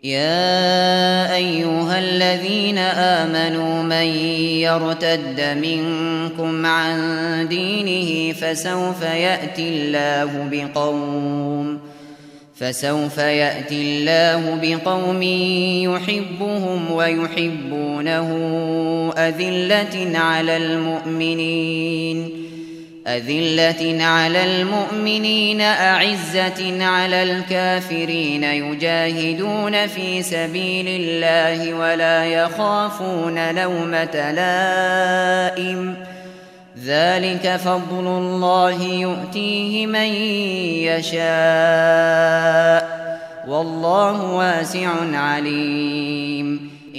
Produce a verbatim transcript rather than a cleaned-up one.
يا أيها الذين آمنوا من يرتد منكم عن دينه فسوف يأتي الله بقوم فسوف يأتي الله بقوم يحبهم ويحبونه أذلة على المؤمنين أذلة على المؤمنين أعزة على الكافرين يجاهدون في سبيل الله ولا يخافون لومة لائم ذلك فضل الله يؤتيه من يشاء والله واسع عليم